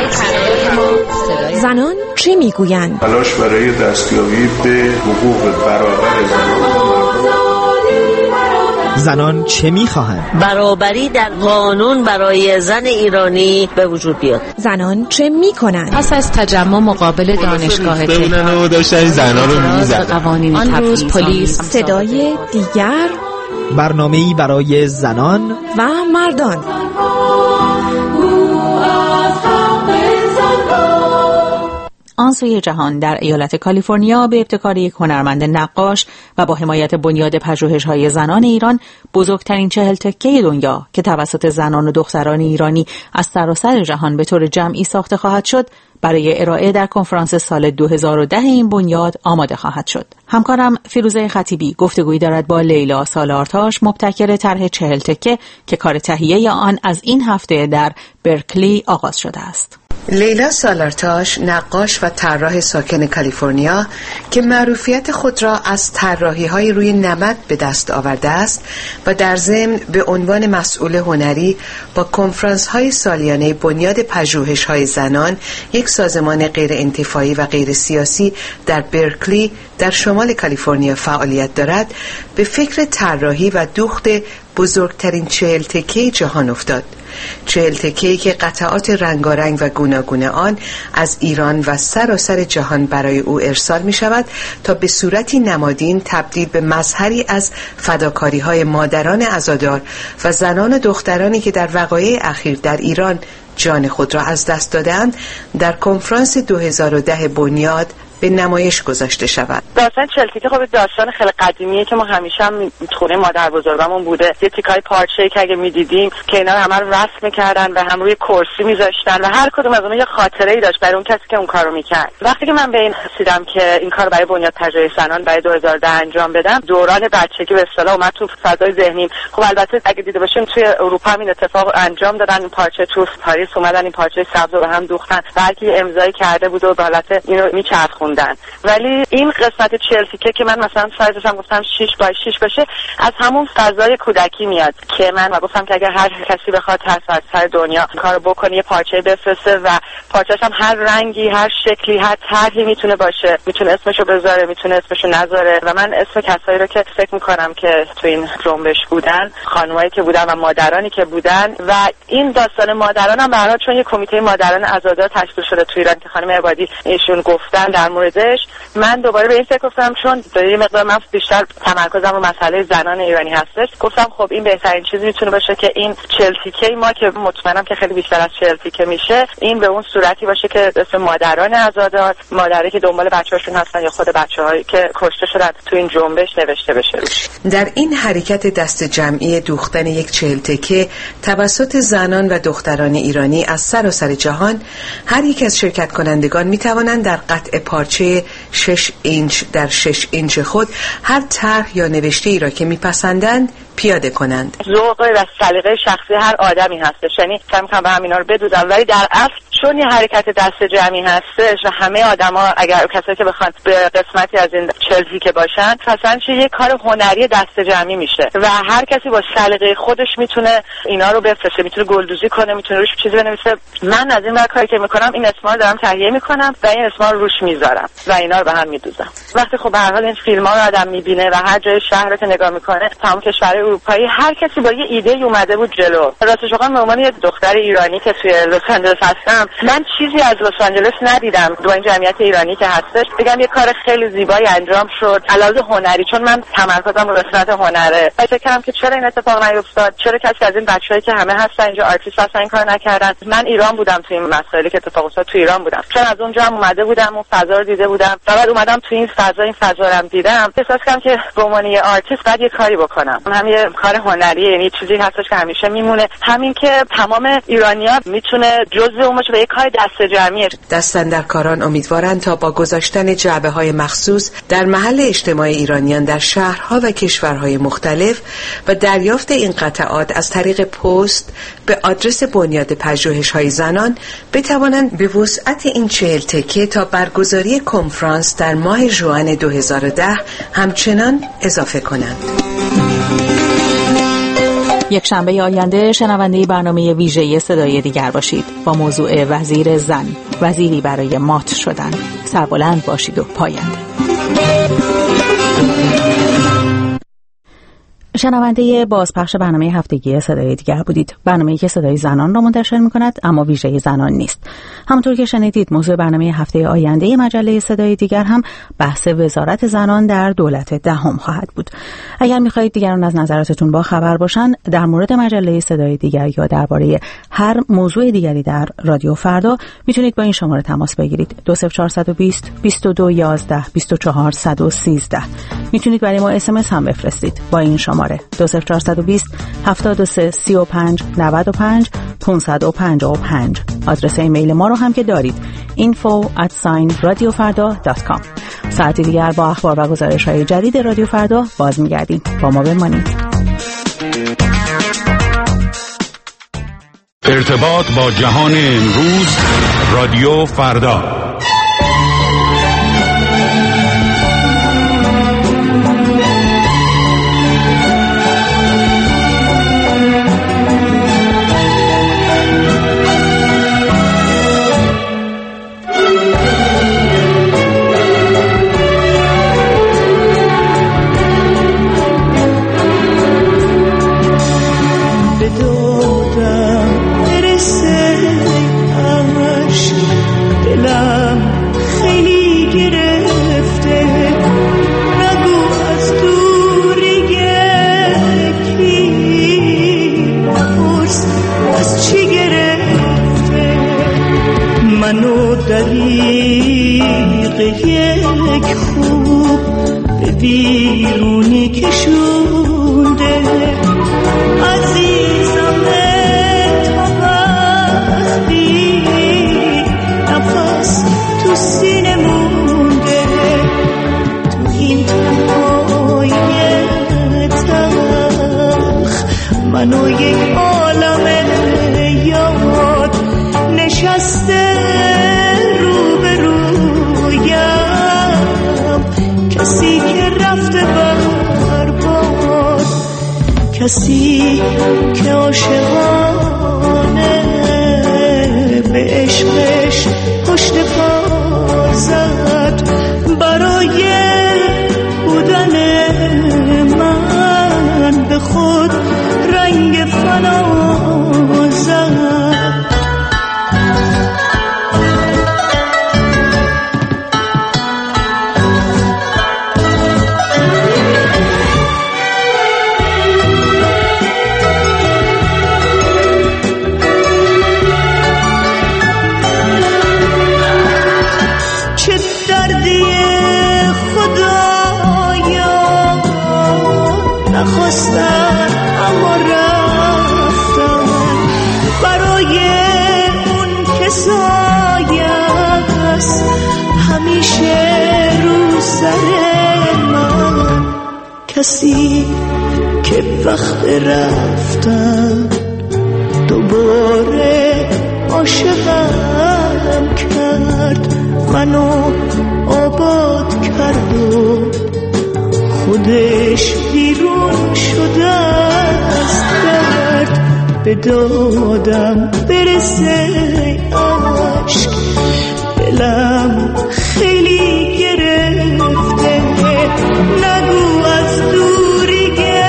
زنان چه میگویند؟ تلاش برای دستیابی به حقوق برابر زنان. زنان چه میخواهند؟ برابری در قانون برای زن ایرانی به وجود بیاد. زنان چه میکنند؟ پس از تجمع مقابل دانشگاه تهران و داشتن زنان رو میزدن. قوانین آن روز پلیس صدای دیگر، برنامه‌ای برای زنان و مردان. آن سوی جهان در ایالت کالیفرنیا به ابتکار یک هنرمند نقاش و با حمایت بنیاد پژوهش‌های زنان ایران بزرگترین چهل تکه دنیا که توسط زنان و دختران ایرانی از سراسر جهان به طور جمعی ساخته خواهد شد برای ارائه در کنفرانس سال دو هزار و ده این بنیاد آماده خواهد شد. همکارم فیروزه خطیبی گفتگویی دارد با لیلا سالارتاش، مبتکر طرح چهل تکه که کار تهیه آن از این هفته در برکلی آغاز شده است. لیلا سالارتاش، نقاش و طراح ساکن کالیفرنیا که معروفیت خود را از طراحی‌های روی نمد به دست آورده است و در ضمن به عنوان مسئول هنری با کنفرانس‌های سالیانه بنیاد پژوهش‌های زنان، یک سازمان غیر انتفاعی و غیر سیاسی در برکلی در شمال کالیفرنیا فعالیت دارد، به فکر طراحی و دوخت بزرگترین چهل تکه جهان افتاد. چهل تکه‌ای که قطعات رنگارنگ و گوناگون آن از ایران و سراسر جهان برای او ارسال می شود تا به صورتی نمادین تبدیل به مظهری از فداکاری‌های مادران عزادار و زنان و دخترانی که در وقایع اخیر در ایران جان خود را از دست دادند در کنفرانس دو هزار و ده بنیاد به نمایش گذاشته شود. داستان چهل تکه خب داستان خیلی قدیمیه که ما همیشه هم خونه مادر بزرگامون بوده. یه تیکای پارچه‌ای که اگه می‌دیدیم که اینا همه رو رسم می‌کردن و هم روی کرسی می‌ذاشتن و هر کدوم از اونها یه خاطره‌ای داشت برای اون کسی که اون کارو می‌کرد. وقتی که من به این رسیدم که این کارو برای بنیاد پژوهش زنان برای دو هزار و ده انجام بدم، دوران بچگی به اصطلاح اومد تو فضای ذهنیم. خب البته اگه دیده باشیم توی اروپا هم این اتفاق انجام دادن، این پارچه تو پاریس اومدن این پارچه سبز رو به هم دوختن و هر کی امضای کرده بود و به حالت اینو میچرخوندن. ولی این قسمت چهل تکه که من مثلا سایزش هم گفتم شش بای شش باشه، از همون فضای کودکی میاد که من گفتم که اگر هر کسی بخواد هر سر دنیا کارو بکنه یه پارچه بفرسته و پارچه‌ش هم هر رنگی، هر شکلی، هر طرحی میتونه باشه، میتونه اسمشو بذاره، میتونه اسمشو نذاره. و من اسم کسایی رو که فکر میکنم که تو این جنبش بودن، خانمایی که بودن و مادرانی که بودن و این داستان مادران هم برای چون یه کمیته مادران عزادار تشکیل شده تو ایران که خانم عبادی ایشون گفتن در موردش، من دوباره به این فکر گفتم چون یه مقدار من بیشتر تمرکزم رو مسئله زنان ایرانی هستش، گفتم خب این بهترین چیزی میتونه باشه که این چهل تیکه ما که مطمئنم که خیلی بیشتر از چهل تیکه میشه، این به اون صورتی باشه که اسم مادران عزادار، مادری که دنبال بچه‌هاشون هستن یا خود بچه‌هایی که کشته شدن تو این جنبش نوشته بشه روش. در این حرکت دست جمعی دوختن یک چهل تکه توسط زنان و دختران ایرانی از سراسر جهان، هر یک از شرکت کنندگان میتوانند در قطع پارچه شش اینچ در شش اینچ خود هر طرح یا نوشته ای را که میپسندند پیاده کنند. ذوق و سلیقه شخصی هر آدمی هستش، یعنی فهم کنم به همینا رو بدودم، ولی در اصل چون یه حرکت دست جمعی هستش و همه آدما اگر کسایی که بخوان به قسمتی از این چلزی که باشن مثلا چه یه کار هنری دست جمعی میشه و هر کسی با سلیقه خودش میتونه اینا رو بفرسته، میتونه گلدوزی کنه، میتونه روش چیزی بنویسه. من از این ور کاری که میکنم این اسما رو دارم تهیه میکنم و این اسما رو روش میذارم و اینا رو به هم میدوزم. وقتی خب به هر حال این فیلم‌ها رو آدم میبینه و هر جای شهر رو که نگاه میکنه، تمام کشورهای اروپایی هر کسی با یه ایده اومده بود جلو. راستش واقعا به عنوان یه دختر ایرانی که توی لس آنجلس هستم، من چیزی از لس آنجلس ندیدم با این جمعیت ایرانی که هستش. بگم یه کار خیلی زیبایی انجام شد علاوه هنری، چون من تمرکزم رو قسمت هنره. فکر کردم که چرا این اتفاق نیفتاد، چرا کسی از این بچه‌هایی که همه هستن اینجا آرتیست هستن این کار نکردن. من ایران بودم توی این مسائلی که اتفاق افتاد تو ایران بودم، چون از اونجا هم اومده بودم اون فضا رو دیده بودم و بعد اومدم تو این فضا این فضا رو دیدم، احساس کردم که به عنوان یه آرتیست باید یه کاری بکنم. هم یه کار هنری، یعنی چیزی هستش که همیشه میمونه، همین که تمام ایرانی‌ها میتونه جزء اون باشه و یه کار دست جمعی. دستاندرکاران امیدوارند تا با گذاشتن جعبه‌های مخصوص در محل اجتماع ایرانیان در شهرها و کشورهای مختلف و دریافت این قطعات از طریق پست به آدرس بنیاد پژوهش‌های زنان بتوانند به وسعت این چهل تکه تا برگزاری کنفرانس در ماه ژوئن دو هزار و ده همچنان اضافه کنند. یک شنبه آینده شنونده برنامه ویژه صدای دیگر باشید با موضوع وزیر زن، وزیری برای مات شدن. سربلند باشید و پاینده. شنونده بازپخش برنامه هفتگی صدای دیگر بودید. برنامه‌ای که صدای زنان را منتشر می‌کند اما ویژه زنان نیست. همونطور که شنیدید موضوع برنامه هفته آینده مجله صدای دیگر هم بحث وزارت زنان در دولت دهم خواهد بود. اگر می‌خواهید دیگران از نظراتتون با خبر باشن در مورد مجله صدای دیگر یا درباره هر موضوع دیگری در رادیو فردا میتونید با این شماره تماس بگیرید. دو صفر چهار دو صفر بیست و دو یازده بیست و چهار صد و سیزده. میتونید برای ما اس ام اس هم بفرستید با این شماره دو صفر چهار دو صفر هفتاد و سه سی و پنج نود و پنج پانصد و پنجاه و پنج. آدرس ایمیل ما رو هم که دارید info at radiofarda dot com. ساعتی دیگر با اخبار و گزارش‌های جدید رادیو فردا باز می‌گردیم. با ما بمانید. ارتباط با جهان امروز رادیو فردا. دریغ یک خوب به بیرونی کشونده عزیزم تا وقتی نفس تو سینه مونده تو این تنهای تلخ منو یک عالم یاد نشسته کسی که رفته برباد، کسی که عاشقانه به عشقش پشت پا زد برای بودن من به خود رنگ فنا زد. اما رفتن برای اون که سایه‌ست همیشه رو سر من، کسی که وقت رفتن دوباره عاشقم کرد، منو آباد کرد و خودش بیرون شده از درد به دادم برسه عشق دلم خیلی گرفته نگو از دوری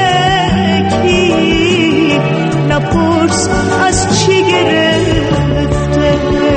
گکی نپرس از چی گرفته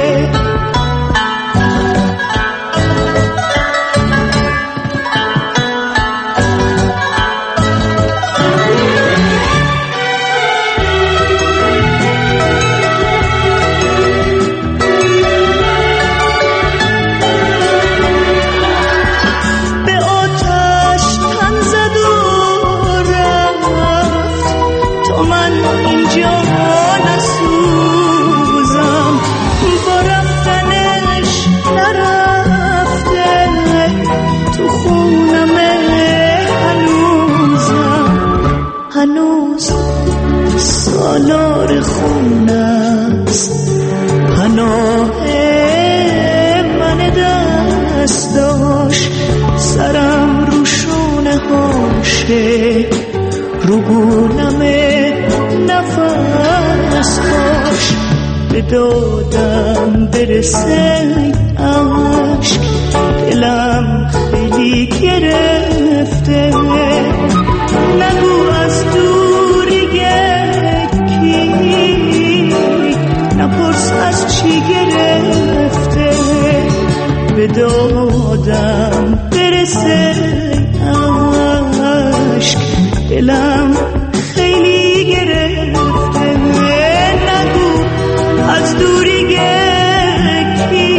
سالار خونست پناه من دست داشت سرم رو شونه هاشه رو گونم نفس کاش به دادم برسه عشق دلم خیلی گرفته نگو از نپرس از چی گرفته، به دادم برسه عشق دلم خیلی گرفته. نگو از دوری گرکی،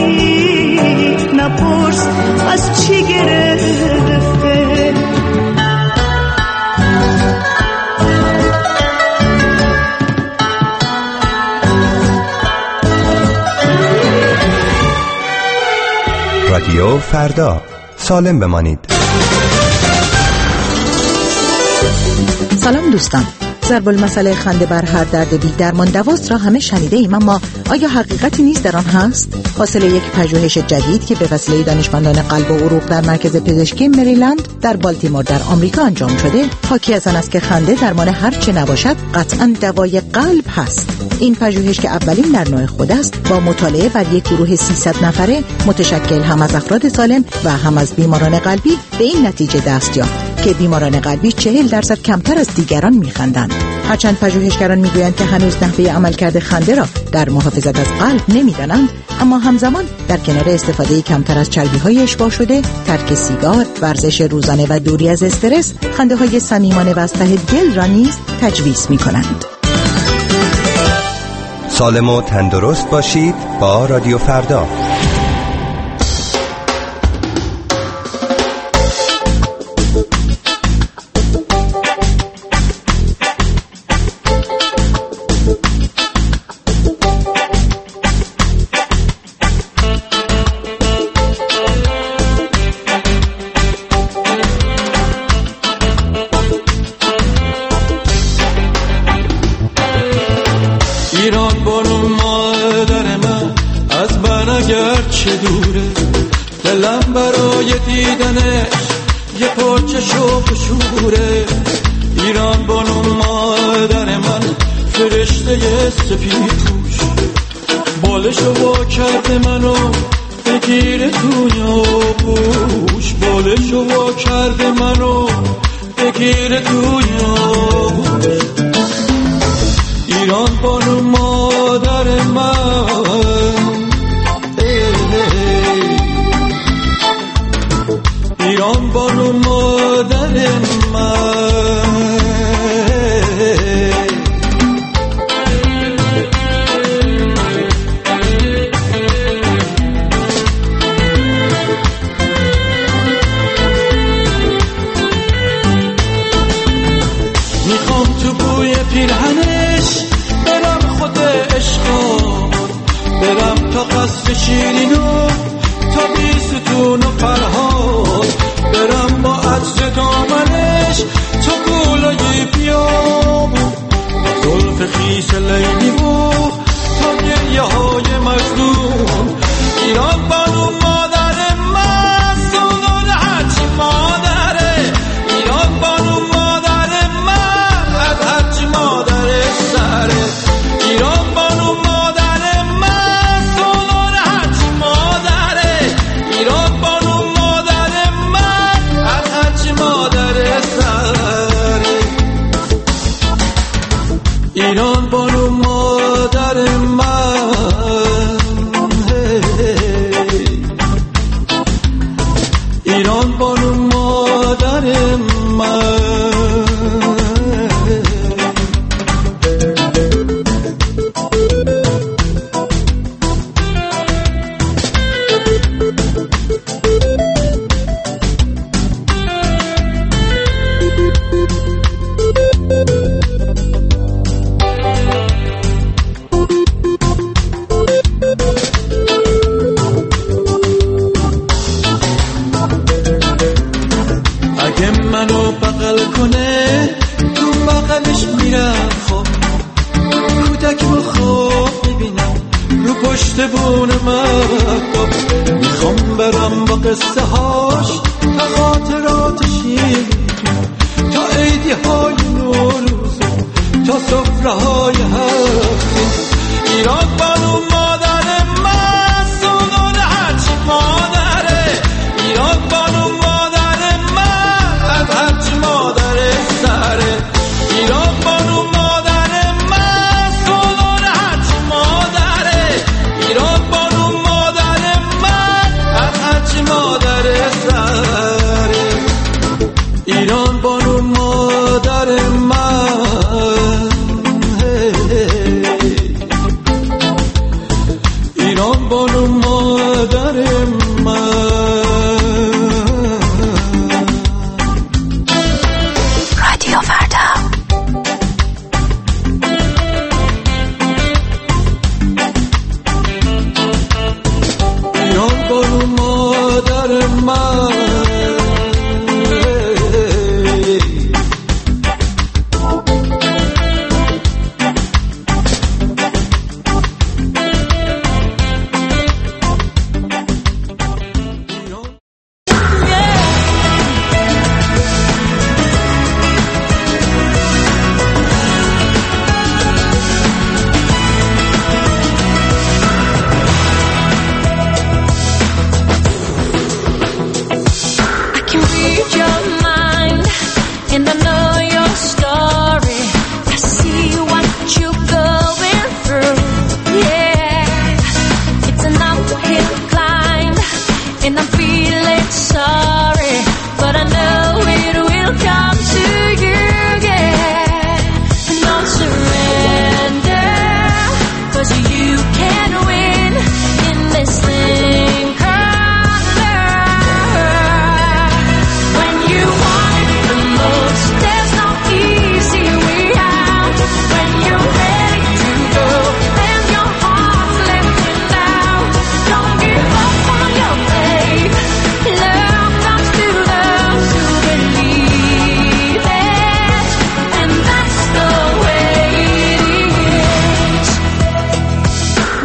نپرس از چی گرفته. رادیو فردا، سالم بمانید. سلام دوستان، ضرب المثل خنده بر هر درد بی درمان دواست را همه شنیده ایم، اما آیا حقیقتی نیز در آن هست؟ حاصل یک پژوهش جدید که به وسیله دانشمندان قلب و عروق در مرکز پزشکی مریلند در بالتیمور در آمریکا انجام شده، حاکی از آن است که خنده درمان هر چه نباشد قطعاً دوای قلب هست. این پژوهش که اولین در نوع خود است، با مطالعه بر یک گروه سیصد نفره متشکل هم از افراد سالم و هم از بیماران قلبی به این نتیجه دست یافت که بیماران قلبی چهل درصد کمتر از دیگران می‌خندند. هرچند پژوهشگران میگویند که هنوز نحوه عملکرد خنده را در محافظت از قلب نمی‌دانند، اما همزمان در کنار استفاده کمتر از چربی‌های اشباع شده، ترک سیگار، ورزش روزانه و دوری از استرس، خنده‌های صمیمانه و از ته دل را نیز تجویز می‌کنند. سالم و تندرست باشید با رادیو فردا.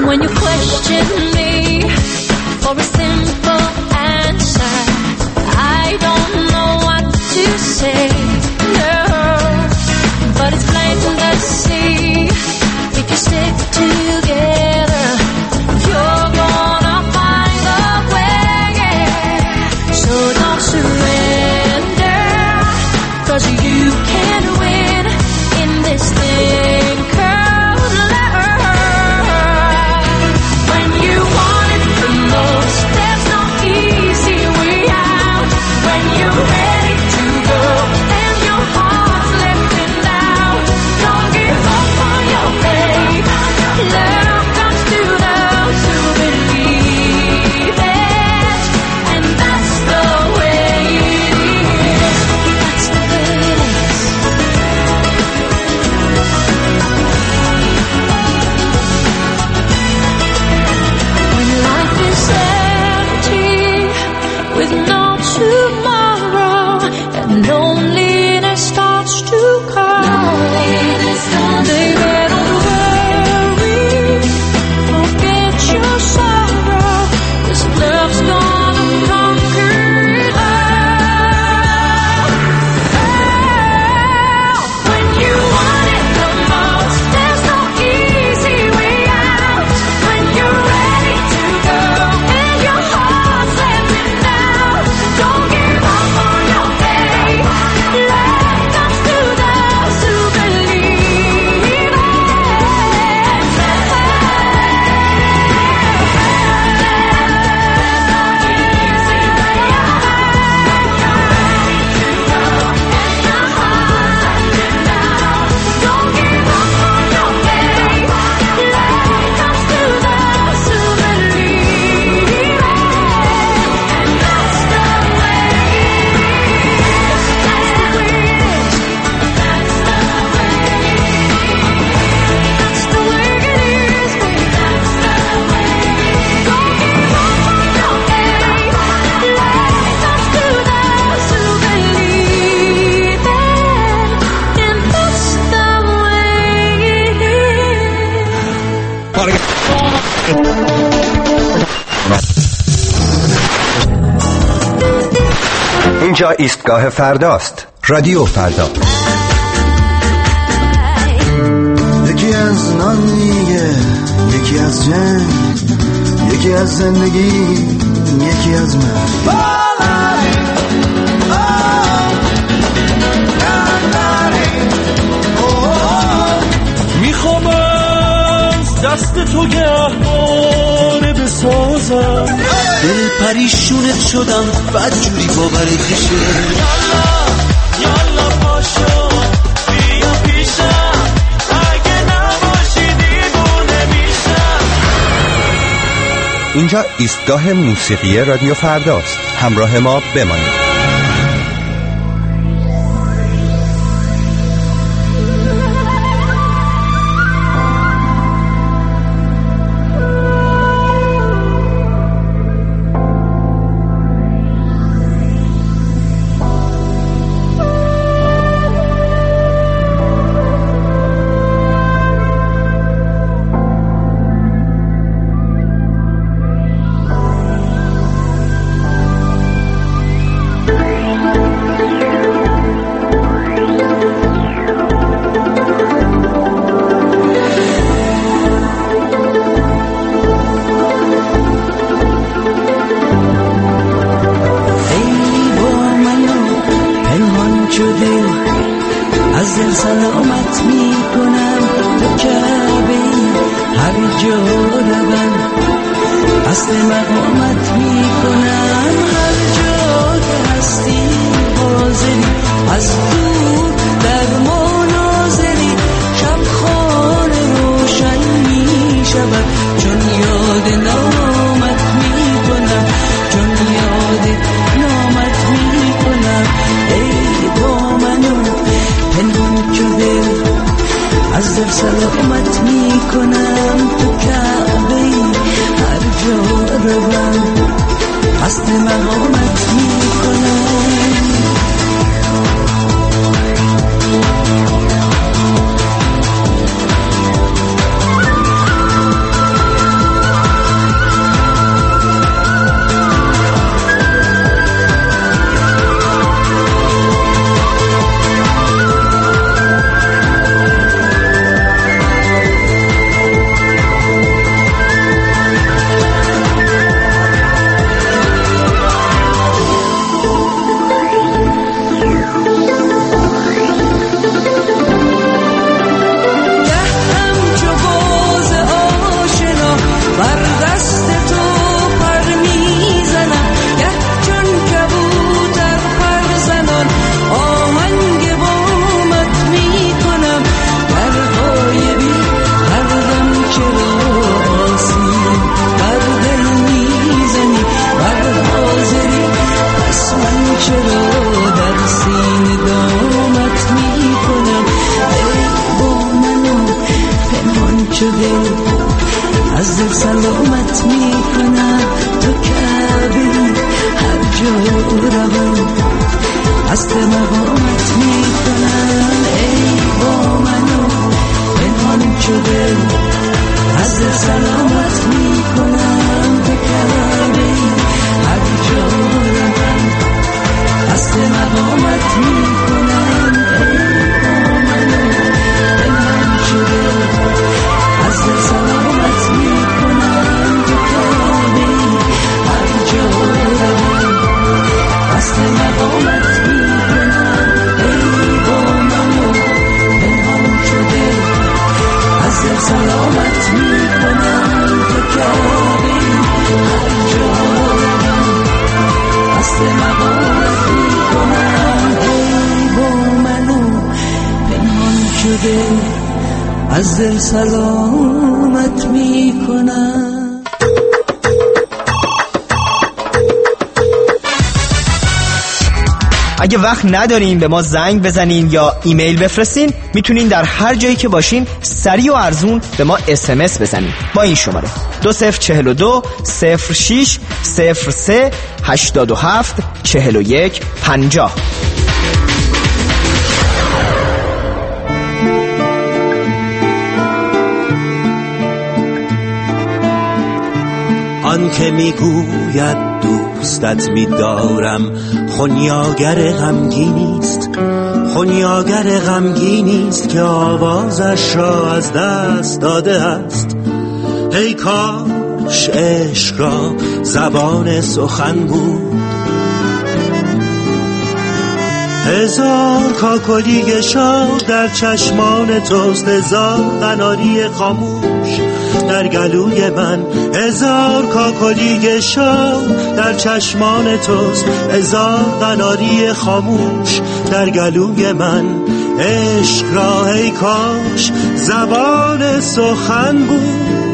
When you question me for a simple answer, I don't know what to say, no. But it's plain to see, if you stick together, you're gonna find a way. So don't surrender, 'cause you can win in this thing called love. When you want it the most, there's no easy way out. When you're ready to go and your heart's lifting out, don't give up on your faith. Love comes to those who believe it, and that's the way it is. That's the way it is. When life is empty with no tomorrow and loneliness starts to come, baby, don't worry, forget your sorrow, 'cause love's gonna conquer it all. When you want it the most, there's no easy way out. When you're ready to go and your heart's letting down, don't give up on your faith. Love comes to those who believe it. Don't give up on your faith. Love comes to those who believe it. And that's the way it is. That's the way it is. That's the way it is. That's the way it is, baby. That's the way it is. Don't give up on your faith. Love comes to those who believe it. And that's the way it is. اینجا ایستگاه فرداست. رادیو فردا. یکی از نان میگه، یکی از جنگ، یکی از زندگی، یکی از من. میخوام از دست تو گهواره بسازم، دل پریشونت شدم بدجوری باورت میشه. یالا یالا پاشو بیا پیشم، اگه نباشی دیوونه میشم. اینجا ایستگاه موسیقی رادیو فرداست. همراه ما بمانید. سلامت میکنم تو کعبه هر جا روم قصد مقامت میکنم ای با منو پنهان شده از سلامت میکنم تو کعبه هر جا روم قصد مقامت میکنم ای با منو پنهان شده از سلامت میکنم تو کعبه هر جا روم قصد مقامت میکنم ای با منو پنهان شده از سلامت میکنم تو کعبه هر جا روم قصد مقامت میکنم ای با منو پنهان شده از دل سلامت میکنم. اگه وقت ندارین به ما زنگ بزنین یا ایمیل بفرستین، میتونین در هر جایی که باشین سریع و ارزون به ما اس ام اس بزنین با این شماره دو صفر چهل و دو صفر شش صفر سه هشتاد و هفت چهل و یک پنجاه. آن که میگوید دوستت می‌دارم خونیاگر غمگینیست، خونیاگر غمگینیست که آوازش را از دست داده است. ای کاش عشق را زبان سخن بود، هزار کاکلی شاد در چشمان توست، هزار قناری خاموش در گلوی من، هزار کاکلی شاد در چشمان توست، هزار قناری خاموش در گلوی من. عشق را ای کاش زبان سخن بود.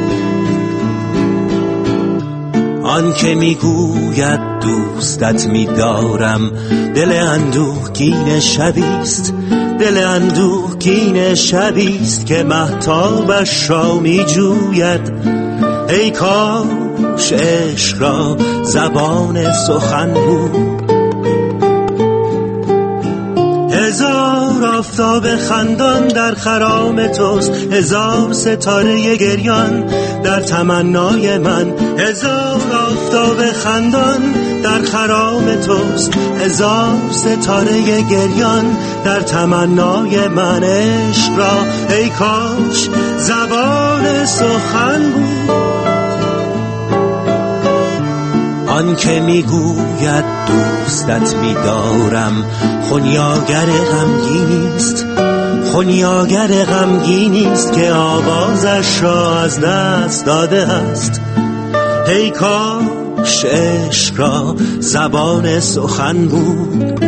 آن که میگوید دوستت می‌دارم دل اندوهگین شبیست، دل اندوهگین شبیست که مهتابش را می‌جوید. ای کاش عشق را زبان سخن بود. هزار آفتاب خندان در خرام توست، هزار ستاره گریان در تمنای من، هزار آفتاب خندان در خرام توست، هزار ستاره گریان در تمنای من. عشق را ای کاش زبان سخن بود. آن که میگوید دوستت می‌دارم خونیاگر غمگینیست، خونیاگر غمگینیست که آوازش را از دست داده است. ای کاش عشق را زبان سخن بود.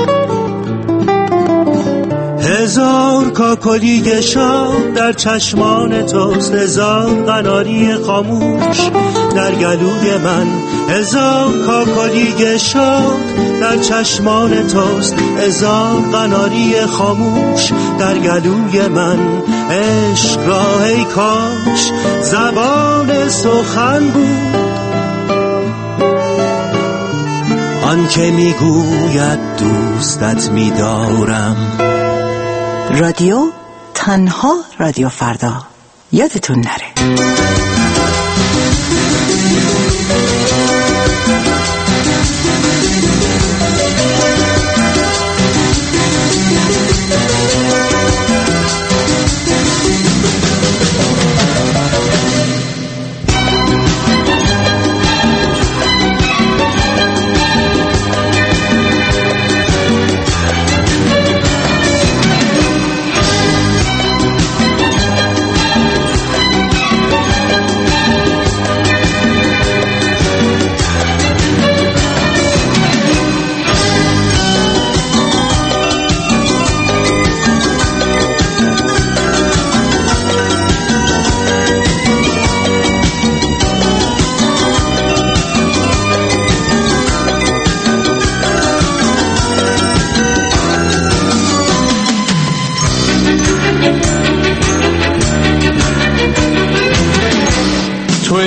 هزار کاکلی شاد در چشمان توست، هزار قناری خاموش در گلوی من، هزار کاکلی شاد در چشمان توست، هزار قناری خاموش در گلوی من. عشق را ای کاش زبان سخن بود. آن که میگوید دوستت می‌دارم. رادیو تنها رادیو فردا، یادتون نره.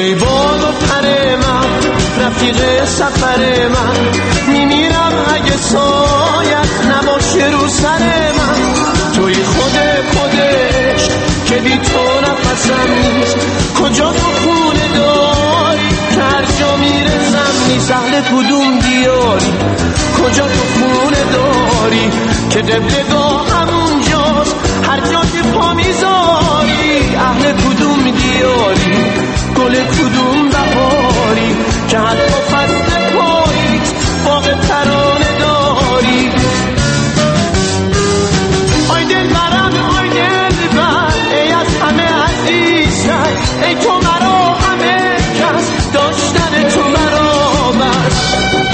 توی باد و پر من، رفیق سفر من، میمیرم اگه سایت نباشه رو سر من. توی خود خودش که بی تو نفسم نیست، کجا تو خونه داری که هر جا میرسم نیست. اهل کدوم دیاری، کجا تو خونه داری که قبلگاه همونجاست هر جا که پا میذاری. اهل کدوم دیاری، گل کدوم بهاری که حتی فصل پاییز باغ ترانه داری. آی دل برم، آی دل بر، ای از همه عزیزتر، ای تو مرا همه کس، داشتن تو مرا بس.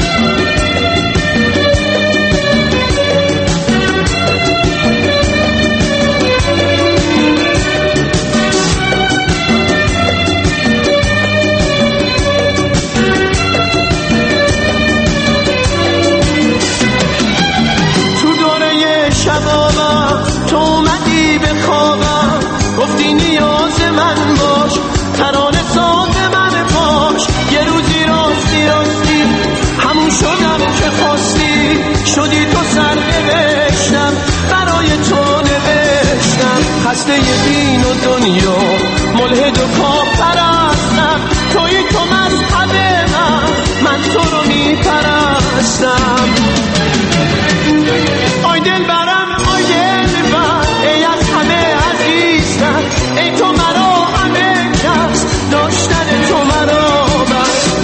تو اومدی به خوابم، گفتی نیاز من باش، ترانه ساز من باش. یه روزی راستی راستی همون شدم که خواستی، شدی تو سر نوشتم برای تو نوشتم. خسته دین و دنیا، ملحد و کافرستم، توی تو مذهب من، من تو رو میپرستم. آی دل برم، آی دل بر، ای از همه عزیزتر، ای تو مرا همه کس، داشتن تو مرا بس.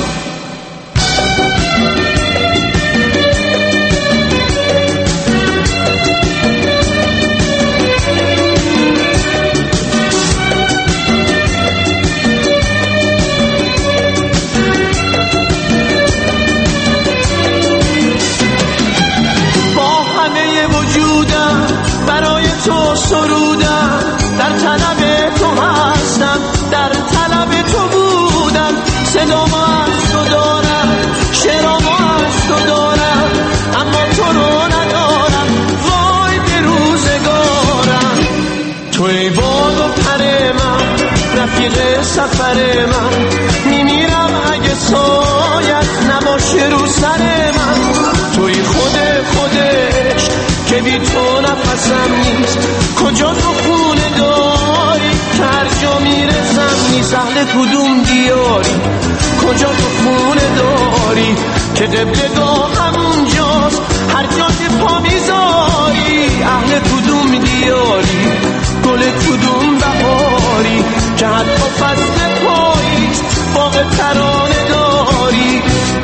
تو سرودم، در طلب تو هستم، در طلب تو بودم. صدامو از تو دارم، شعرامو از تو دارم، اما تو رو ندارم. وای به روزگارم. توی باد و پر من، رفیق سفر من، میمیرم اگه سایت نباشه رو سر من. توی خود خودش که بی تو نفسم نیست، کجا تو خونه داری که هر جا میرسم نیست. اهل کدوم دیاری، کجا تو خونه داری که قبلگاه همونجاست هر جا که پا میذاری. اهل کدوم دیاری، گل کدوم بهاری که حتی فصل پاییز باغ ترانه داری.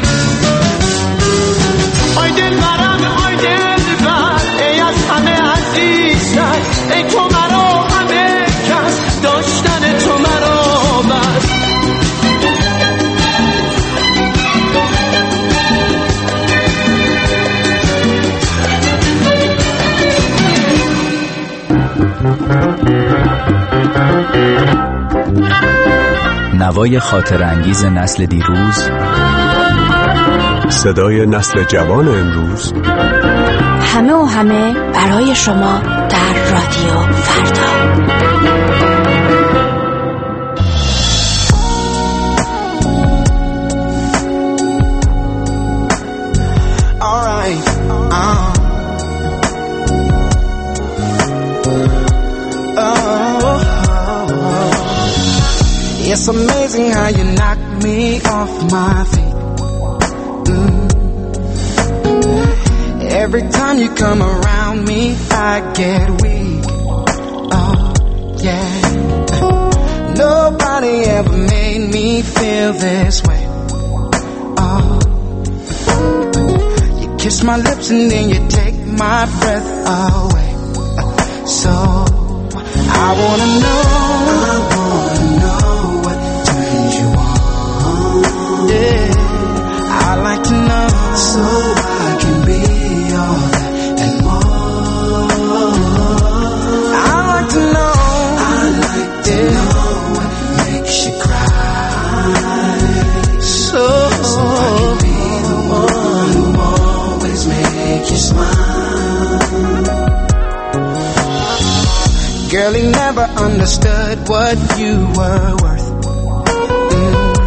آی دل برم، آی دل بر، ای از همه عزیزتر، ای تو مرا همه کس، داشتن تو مرا بس. نوای خاطر انگیز نسل دیروز، صدای نسل جوان امروز، همه و همه برای شما در رادیو فردا. It's amazing how you knock me off my feet. Mm. Every time you come around me, I get weak. Oh, yeah. Nobody ever made me feel this way. Oh. You kiss my lips and then you take my breath away. So I wanna know, I wanna know what turns you on. Yeah, I like to know so I can be all that and more. I like to know, I like to yeah. know what makes you cry. So, so I can be the one who always make you smile. Girl, he never understood what you were worth. Mm.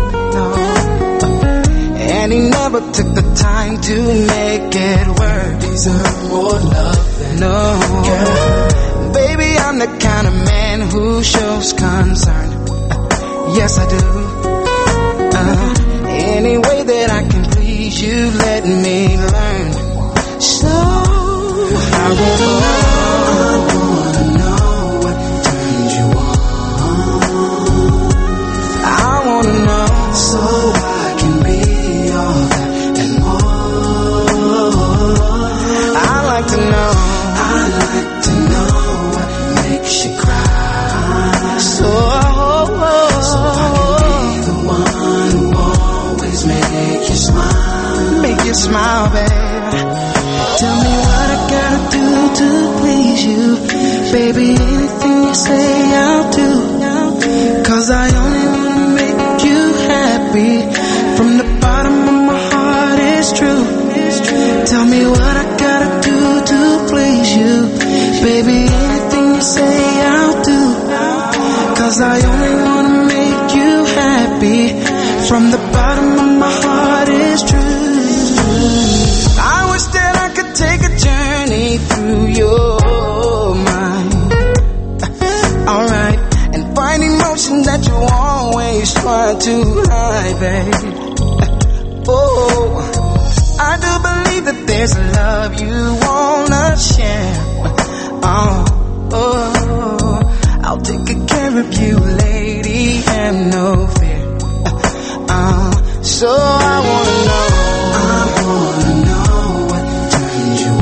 but took the time to make it work. Deserve more love than no. Girl. Baby, I'm the kind of man who shows concern. Yes, I do. Uh, any way that I can please you, let me learn. So I wanna know, I wanna know what turns you on. I wanna know, so I can be all that and more. I like to know, I like to know what makes you cry. So, so I can be the one who always make you smile, make you smile, babe. Tell me what I gotta do to please you, baby. Anything you say, I'll do. Cause I only wanna make you happy. From the bottom of my heart, it's true. Tell me what I gotta do to please you, baby. Anything you say, I'll do. Cause I only wanna make you happy. From the bottom of my heart, it's true. I wish that I could take a journey through your mind. Alright, and find emotion that you always try to hide, babe. Oh, I do believe that there's a love you wanna share. Oh, oh, I'll take good care of you, lady, have no fear. Uh, so I wanna know, I wanna know what turns you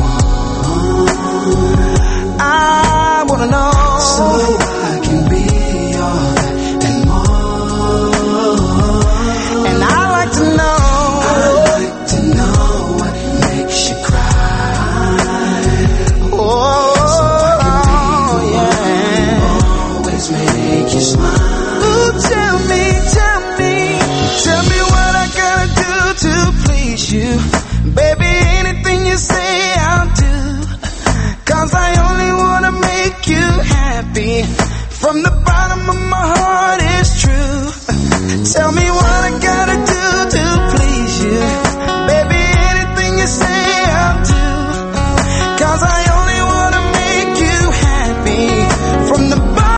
on. I wanna know, so I can be all that and more. And I like to know, I like to know what makes you cry. Oh, so I can be the one who always make you smile. Ooh, tell me, tell me, tell me what I gotta do to please you, baby. Anything you say, I'll do. Cause I only wanna make you happy. From the bottom of my heart, it's true. Tell me what I gotta do